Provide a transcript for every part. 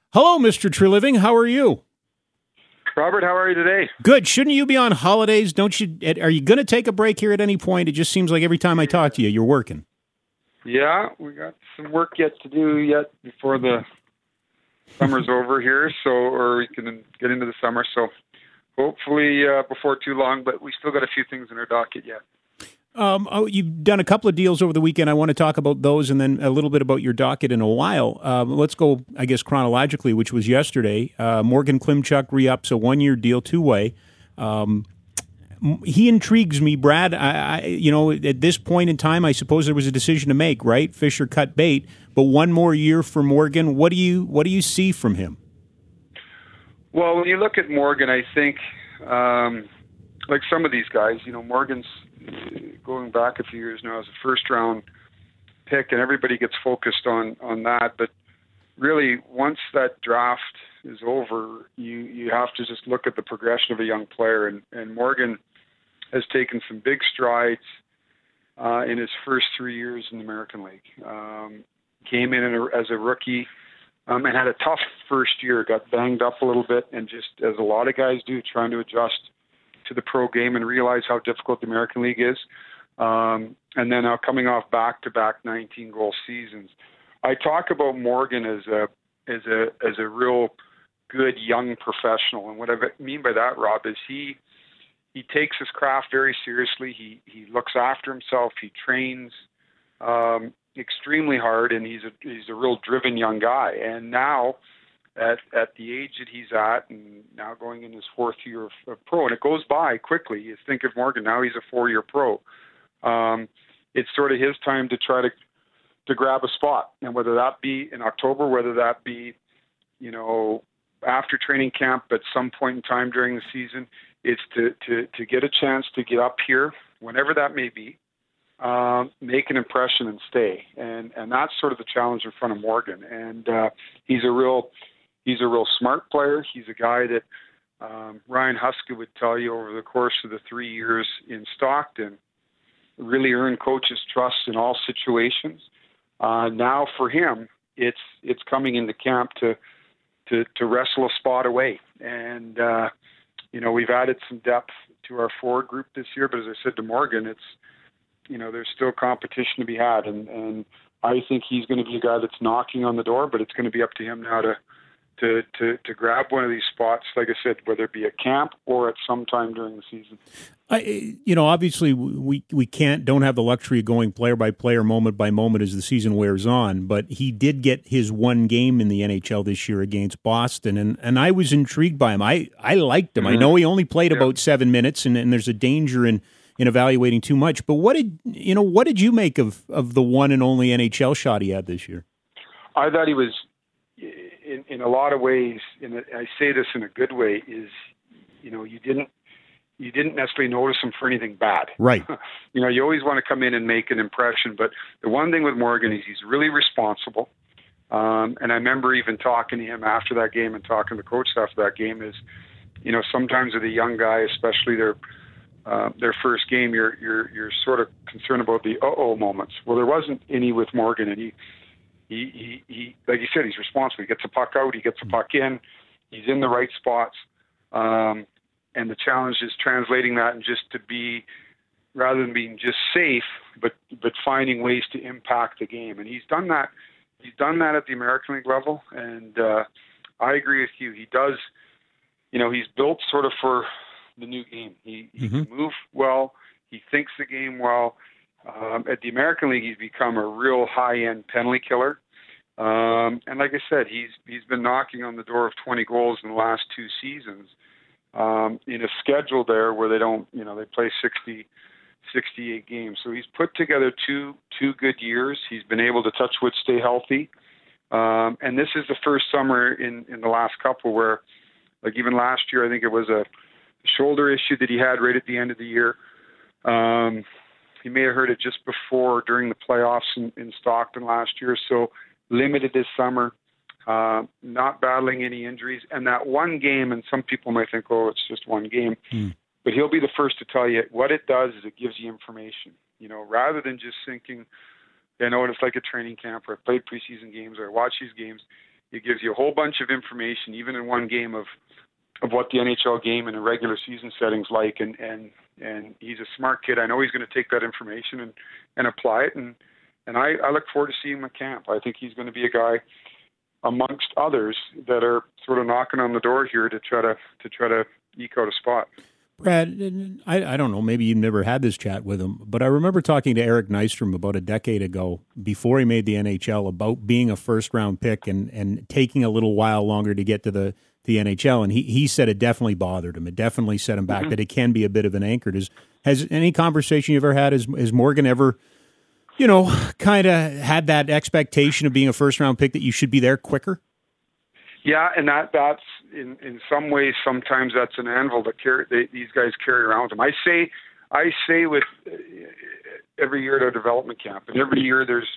Hello, Mr. Treliving. How are you? Robert, how are you today? Good. Shouldn't you be on holidays? Don't you? Are you going to take a break here at any point? It just seems like every time I talk to you, you're working. Yeah, we got some work yet to do yet before the summer's over here, or we can get into the summer. So hopefully before too long, but we still got a few things in our docket yet. You've done a couple of deals over the weekend. I want to talk about those and then a little bit about your docket in a while. Let's go, I guess, chronologically, which was yesterday. Morgan Klimchuk re-ups a one-year deal, two-way. He intrigues me, Brad. At this point in time, I suppose there was a decision to make, right? Fisher cut bait, but one more year for Morgan. What do you see from him? Well, when you look at Morgan, I think like some of these guys, Morgan's going back a few years now as a first-round pick, and everybody gets focused on that. But really, once that draft is over, you have to just look at the progression of a young player, and Morgan has taken some big strides in his first 3 years in the American League. Came in as a rookie and had a tough first year, got banged up a little bit, and just, as a lot of guys do, trying to adjust to the pro game and realize how difficult the American League is. And then now coming off back-to-back 19-goal seasons. I talk about Morgan as a real good young professional, and what I mean by that, Rob, is he takes his craft very seriously. He looks after himself. He trains extremely hard, and he's a real driven young guy. And now, at the age that he's at, and now going in his fourth year of pro, and it goes by quickly. You think of Morgan, now he's a 4-year pro. It's sort of his time to try to grab a spot, and whether that be in October, whether that be, after training camp at some point in time during the season, it's to get a chance to get up here, whenever that may be, make an impression and stay. And that's sort of the challenge in front of Morgan. And he's a real smart player. He's a guy that Ryan Huska would tell you over the course of the 3 years in Stockton really earned coach's trust in all situations. Now for him, it's coming into camp to wrestle a spot away. And we've added some depth to our forward group this year, but as I said to Morgan, it's there's still competition to be had, and I think he's going to be a guy that's knocking on the door, but it's going to be up to him now to grab one of these spots, like I said, whether it be at camp or at some time during the season. Obviously we don't have the luxury of going player by player, moment by moment as the season wears on, but he did get his one game in the NHL this year against Boston, and I was intrigued by him. I liked him. Mm-hmm. I know he only played about 7 minutes, and there's a danger in evaluating too much, but what did you make of the one and only NHL shot he had this year? I thought he was, in a lot of ways, and I say this in a good way, is you didn't necessarily notice him for anything bad. Right. You always want to come in and make an impression, but the one thing with Morgan is he's really responsible. And I remember even talking to him after that game and talking to the coach after that game is, sometimes with a young guy, especially their first game, you're sort of concerned about the uh-oh moments. Well, there wasn't any with Morgan, and he like you said, he's responsible. He gets the puck out, he gets the puck in, he's in the right spots. And the challenge is translating that and just to be, rather than being just safe, but finding ways to impact the game. And he's done that. He's done that at the American League level. And I agree with you. He does, he's built sort of for the new game. He can move well. He thinks the game well. At the American League, he's become a real high-end penalty killer. And like I said, he's been knocking on the door of 20 goals in the last 2 seasons. In a schedule there where they don't, they play 68 games. So he's put together two good years. He's been able to touch wood, stay healthy. And this is the first summer in the last couple where, like even last year, I think it was a shoulder issue that he had right at the end of the year. He may have heard it just before, during the playoffs in Stockton last year. So limited this summer. Not battling any injuries. And that one game, and some people might think, oh, it's just one game, but he'll be the first to tell you what it does is it gives you information, rather than just thinking, it's like a training camp where I played preseason games or I watch these games. It gives you a whole bunch of information, even in one game, of what the NHL game in a regular season setting's like. And he's a smart kid. I know he's going to take that information and apply it. And I look forward to seeing him at camp. I think he's going to be a guy amongst others that are sort of knocking on the door here to try to eke out a spot. Brad, I don't know, maybe you never had this chat with him, but I remember talking to Eric Nystrom about a decade ago, before he made the NHL, about being a first-round pick and taking a little while longer to get to the NHL, and he said it definitely bothered him. It definitely set him back, that it can be a bit of an anchor. Has any conversation you ever had, has Morgan ever, kind of had that expectation of being a first-round pick that you should be there quicker? Yeah, and that's in some ways, sometimes that's an anvil that these guys carry around with them. I say with every year at our development camp, and every year there's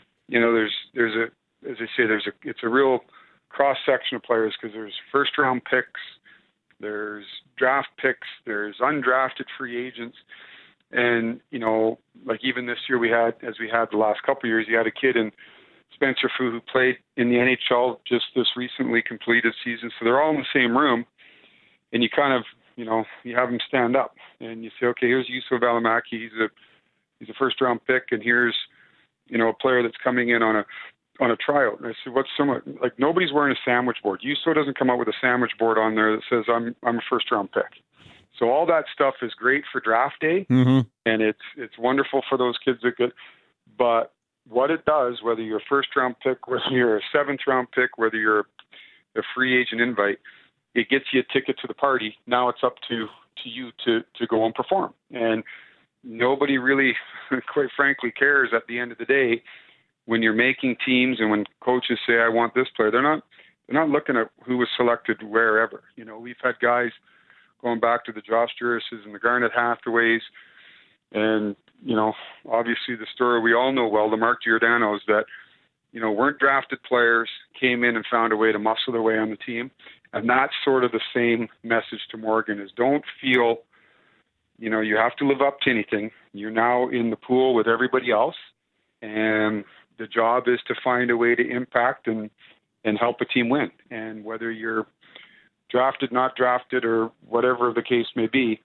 it's a real cross section of players, because there's first round picks, there's draft picks, there's undrafted free agents, and like even this year we had the last couple of years, you had a kid in Spencer Fu, who played in the NHL just this recently completed season. So they're all in the same room, and you kind of, you have them stand up, and you say, okay, here's Juuso Välimäki. He's a first round pick, and here's, a player that's coming in on a tryout. And I said, what's somewhat like, nobody's wearing a sandwich board. Juuso doesn't come out with a sandwich board on there that says I'm a first round pick. So all that stuff is great for draft day, and it's wonderful for those kids that get, but what it does, whether you're a first-round pick, whether you're a seventh-round pick, whether you're a free agent invite, it gets you a ticket to the party. Now it's up to you to go and perform. And nobody really, quite frankly, cares at the end of the day when you're making teams and when coaches say, I want this player. They're not looking at who was selected wherever. We've had guys going back to the Josh Jurises and the Garnet Hathaways, and obviously the story we all know well, the Mark Giordano's, that, weren't drafted players, came in and found a way to muscle their way on the team. And that's sort of the same message to Morgan, is don't feel, you have to live up to anything. You're now in the pool with everybody else, and the job is to find a way to impact and help a team win. And whether you're drafted, not drafted, or whatever the case may be,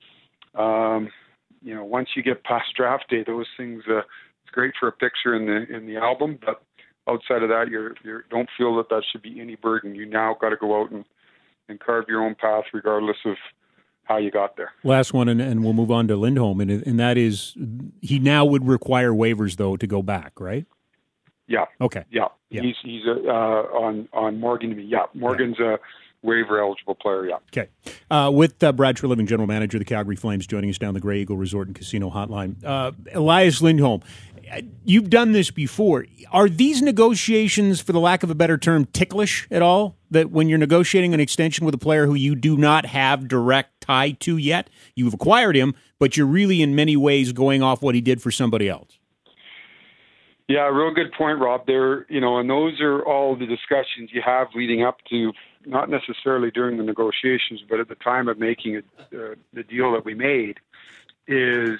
once you get past draft day, those things, it's great for a picture in the album, but outside of that, you don't feel that should be any burden. You now got to go out and carve your own path, regardless of how you got there. Last one, and we'll move on to Lindholm, and that is, he now would require waivers, though, to go back, right? Yeah. Okay. Yeah. He's on Morgan. Yeah. Morgan's a waiver-eligible player, yeah. Okay. With Brad Treliving, General Manager of the Calgary Flames, joining us down the Grey Eagle Resort and Casino Hotline. Elias Lindholm, you've done this before. Are these negotiations, for the lack of a better term, ticklish at all? That when you're negotiating an extension with a player who you do not have direct tie to yet, you've acquired him, but you're really in many ways going off what he did for somebody else? Yeah, real good point, Rob. There, and those are all the discussions you have leading up to, not necessarily during the negotiations, but at the time of making the deal that we made, is,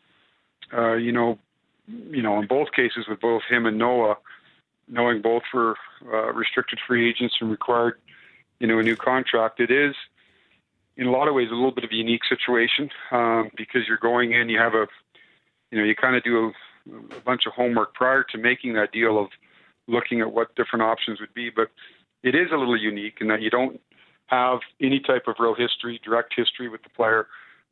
in both cases with both him and Noah, knowing both were restricted free agents and required, a new contract, it is, in a lot of ways, a little bit of a unique situation, because you're going in, you have you kind of do a bunch of homework prior to making that deal of looking at what different options would be. But it is a little unique in that you don't have any type of real history, direct history with the player,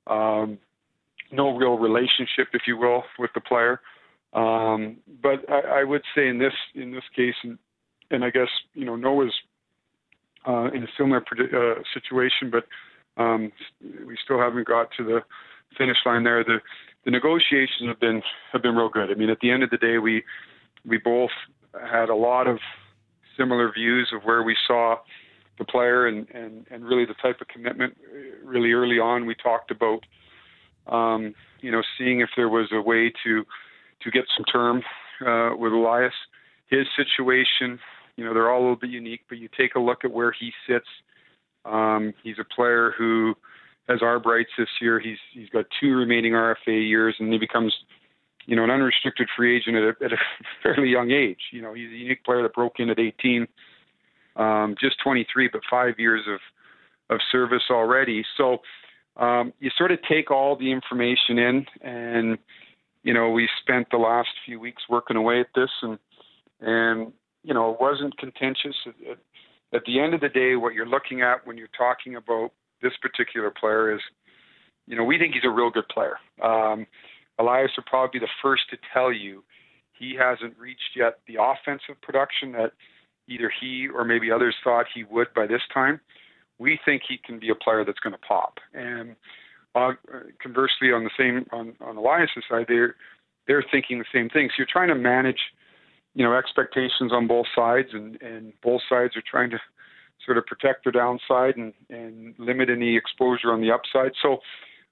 no real relationship, if you will, with the player. But I would say in this case, and I guess, Noah's in a similar situation, but we still haven't got to the finish line there. The negotiations have been real good. I mean, at the end of the day, we both had a lot of similar views of where we saw the player and really the type of commitment. Really early on, we talked about seeing if there was a way to get some term with Elias. His situation, they're all a little bit unique, but you take a look at where he sits. He's a player who has arb rights this year. He's got 2 remaining RFA years, and he becomes, an unrestricted free agent at a fairly young age. He's a unique player that broke in at 18, just 23, but 5 years of service already. So you sort of take all the information in, and we spent the last few weeks working away at this, and it wasn't contentious. At the end of the day, what you're looking at when you're talking about this particular player is, we think he's a real good player. Elias would probably be the first to tell you he hasn't reached yet the offensive production that either he or maybe others thought he would by this time. We think he can be a player that's going to pop. And conversely, on Elias' side, they're thinking the same thing. So you're trying to manage, expectations on both sides, and both sides are trying to sort of protect their downside and limit any exposure on the upside. So,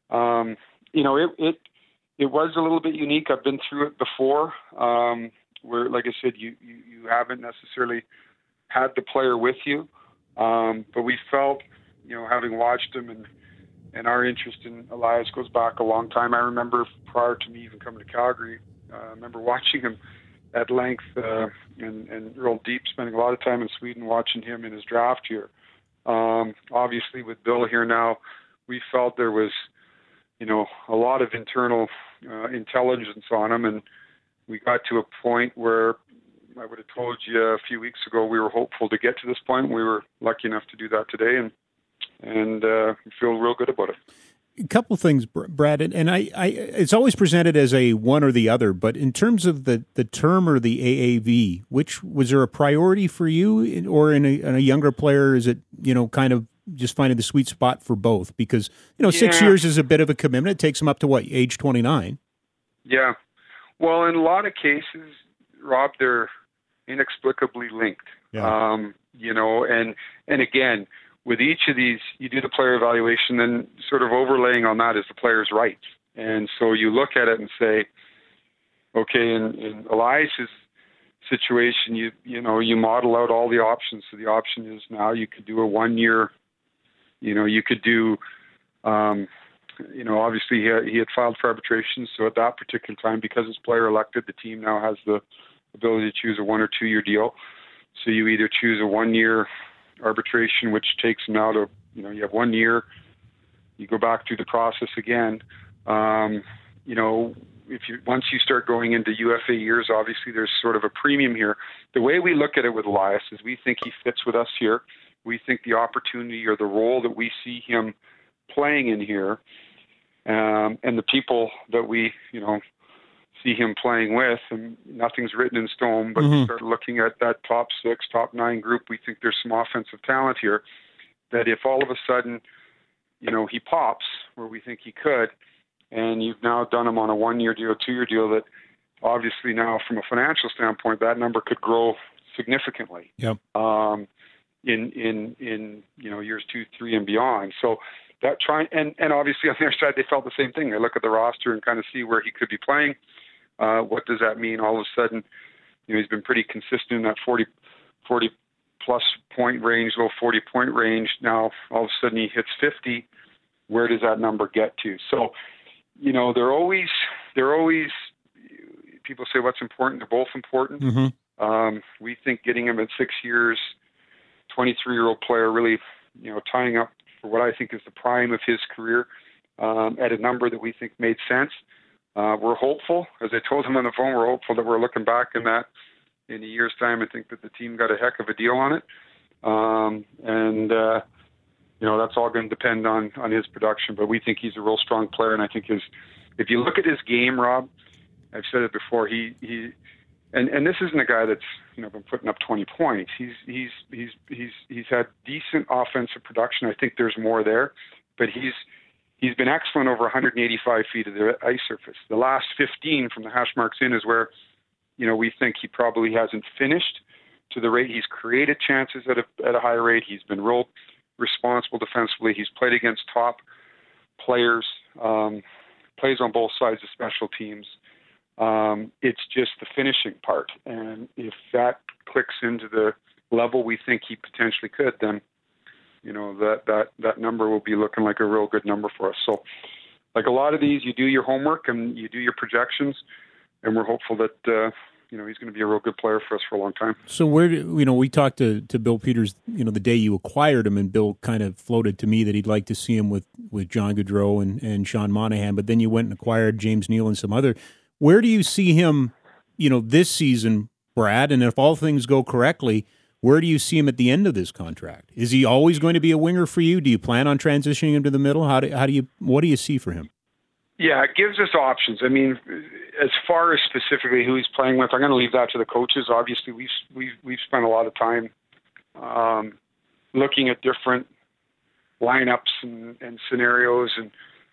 it was a little bit unique. I've been through it before, where, like I said, you haven't necessarily had the player with you. But we felt, having watched him, and our interest in Elias goes back a long time. I remember prior to me even coming to Calgary, I remember watching him at length and real deep, spending a lot of time in Sweden watching him in his draft year. Obviously, with Bill here now, we felt there was, a lot of internal intelligence on him, and we got to a point where I would have told you a few weeks ago we were hopeful to get to this point. We were lucky enough to do that today, and feel real good about it. A couple of things, Brad, and I it's always presented as a one or the other, but in terms of the term or the AAV, which was there a priority for you, or in a younger player, is it, kind of just finding the sweet spot for both? Because, 6 years is a bit of a commitment. It takes them up to what, age 29? Yeah. Well, in a lot of cases, Rob, they're inexplicably linked. Yeah. And again, with each of these, you do the player evaluation, then sort of overlaying on that is the player's rights. And so you look at it and say, okay, in Elias's situation, you model out all the options. So the option is now you could do a 1 year, you could do, obviously he had filed for arbitration. So at that particular time, because his player elected, the team now has the ability to choose a 1 or 2 year deal. So you either choose a 1 year arbitration, which takes them out of, you have 1 year, you go back through the process again. Once you start going into UFA years, obviously there's sort of a premium here. The way we look at it with Elias is we think he fits with us here. We think the opportunity or the role that we see him playing in here, and the people that we, see him playing with, and nothing's written in stone, but you start looking at that top 6, top 9 group, we think there's some offensive talent here that if all of a sudden, he pops where we think he could, and you've now done him on a 1 year deal, 2 year deal, that obviously now from a financial standpoint, that number could grow significantly. Yep. In years 2, 3, and beyond. So that and obviously on their side, they felt the same thing. They look at the roster and kind of see where he could be playing. What does that mean? All of a sudden, he's been pretty consistent in that 40 plus point range, low 40 point range. Now, all of a sudden he hits 50. Where does that number get to? So, they're always, people say what's important. They're both important. Mm-hmm. We think getting him at 6 years, 23-year-old player, really, tying up for what I think is the prime of his career, at a number that we think made sense. We're hopeful, as I told him on the phone, we're hopeful that we're looking back in a year's time and think that the team got a heck of a deal on it. That's all going to depend on his production, but we think he's a real strong player. And I think if you look at his game, Rob, I've said it before, and this isn't a guy that's, been putting up 20 points. He's had decent offensive production. I think there's more there, but he's been excellent over 185 feet of the ice surface. The last 15 from the hash marks in is where, we think he probably hasn't finished to the rate. He's created chances at a high rate. He's been real responsible defensively. He's played against top players, plays on both sides of special teams. It's just the finishing part. And if that clicks into the level we think he potentially could, then that number will be looking like a real good number for us. So, like a lot of these, you do your homework and you do your projections, and we're hopeful that he's going to be a real good player for us for a long time. So where do, we talked to Bill Peters, the day you acquired him, and Bill kind of floated to me that he'd like to see him with John Gaudreau and Sean Monahan, but then you went and acquired James Neal and some other. Where do you see him, this season, Brad? And if all things go correctly, where do you see him at the end of this contract? Is he always going to be a winger for you? Do you plan on transitioning him to the middle? What do you see for him? Yeah, it gives us options. I mean, as far as specifically who he's playing with, I'm going to leave that to the coaches. Obviously, we've spent a lot of time looking at different lineups and scenarios, and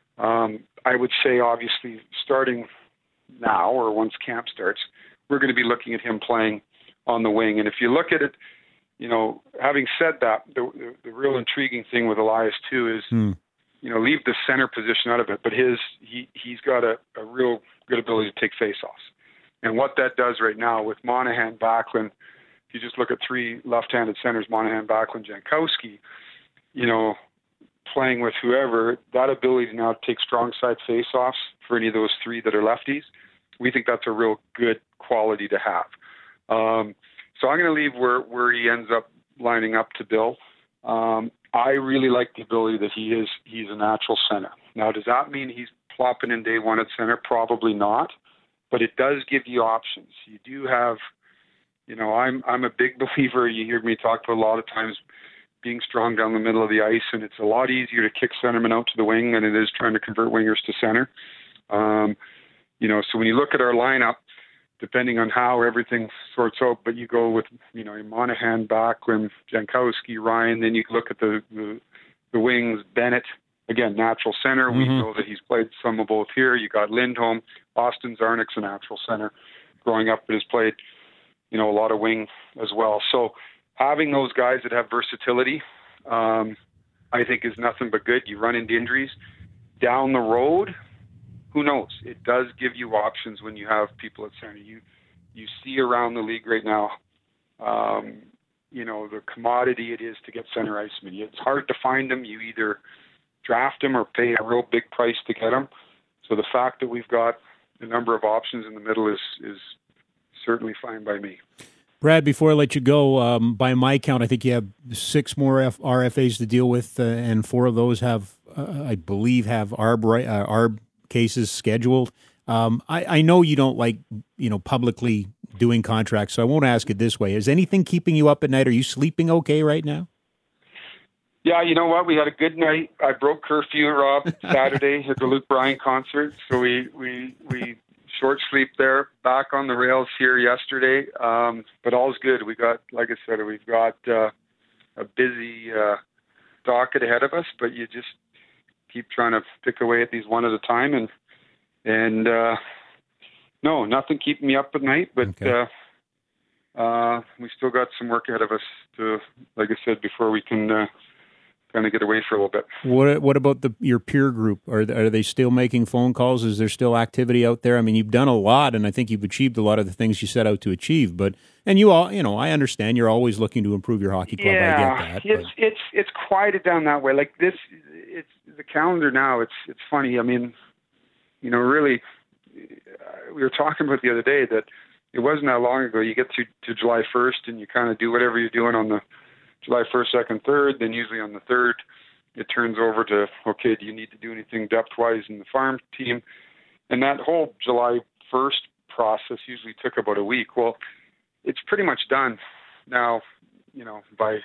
I would say, obviously, starting now or once camp starts, we're going to be looking at him playing on the wing. And if you look at it, having said that, the real intriguing thing with Elias too is, leave the center position out of it, but he's got a real good ability to take faceoffs. And what that does right now with Monahan, Backlund, if you just look at three left-handed centers, Monahan, Backlund, Jankowski, playing with whoever, that ability to now take strong side faceoffs for any of those three that are lefties, we think that's a real good quality to have. So I'm going to leave where he ends up lining up to Bill. I really like the ability that he's a natural center. Now, does that mean he's plopping in day one at center? Probably not, but it does give you options. You do have, I'm a big believer, you hear me talk about a lot of times, being strong down the middle of the ice, and it's a lot easier to kick centermen out to the wing than it is trying to convert wingers to center. So when you look at our lineup, depending on how everything sorts out, but you go with, Monahan, Backlund, Jankowski, Ryan, then you look at the wings, Bennett, again, natural center. We know that he's played some of both here. You got Lindholm, Austin Czarnik's a natural center growing up, but has played, a lot of wing as well. So having those guys that have versatility, I think is nothing but good. You run into injuries down the road. Who knows? It does give you options when you have people at center. You see around the league right now, the commodity it is to get center icemen. It's hard to find them. You either draft them or pay a real big price to get them. So the fact that we've got a number of options in the middle is certainly fine by me. Brad, before I let you go, by my count, I think you have 6 more RFAs to deal with, and 4 of those have ARB cases scheduled. I know you don't like, publicly doing contracts, so I won't ask it this way. Is anything keeping you up at night? Are you sleeping okay right now? Yeah, you know what? We had a good night. I broke curfew, Rob, Saturday at the Luke Bryan concert, so we short sleep there. Back on the rails here yesterday, but all's good. We got, like I said, we've got a busy docket ahead of us, but you just keep trying to pick away at these one at a time, and no, nothing keeping me up at night, but okay. We still got some work ahead of us to, like I said before, we can kind of get away for a little bit. What about your peer group? Are they still making phone calls? Is there still activity out there? I mean, you've done a lot, and I think you've achieved a lot of the things you set out to achieve. And you all, I understand you're always looking to improve your hockey club. Yeah, I get that. It's quieted down that way. Like this, it's the calendar now. It's funny. I mean, really, we were talking about the other day that it wasn't that long ago. You get to July 1st, and you kind of do whatever you're doing on the July 1st, 2nd, 3rd. Then usually on the 3rd, it turns over to, okay, do you need to do anything depth-wise in the farm team? And that whole July 1st process usually took about a week. Well, it's pretty much done now, by,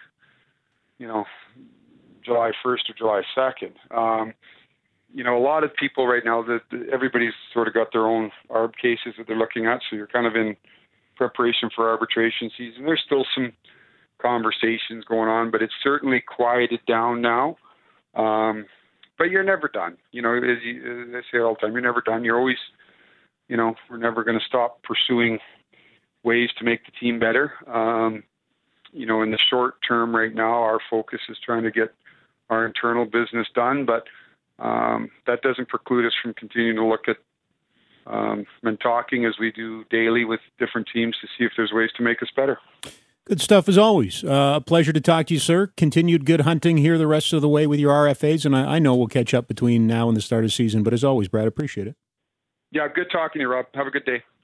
July 1st or July 2nd. A lot of people right now, everybody's sort of got their own ARB cases that they're looking at, so you're kind of in preparation for arbitration season. There's still some conversations going on, but it's certainly quieted down now. But you're never done. As I say all the time, you're never done. You're always, we're never going to stop pursuing ways to make the team better. In the short term right now, our focus is trying to get our internal business done, but that doesn't preclude us from continuing to look at and talking as we do daily with different teams to see if there's ways to make us better. Good stuff as always. A pleasure to talk to you, sir. Continued good hunting here the rest of the way with your RFAs, and I know we'll catch up between now and the start of the season. But as always, Brad, appreciate it. Yeah, good talking to you, Rob. Have a good day.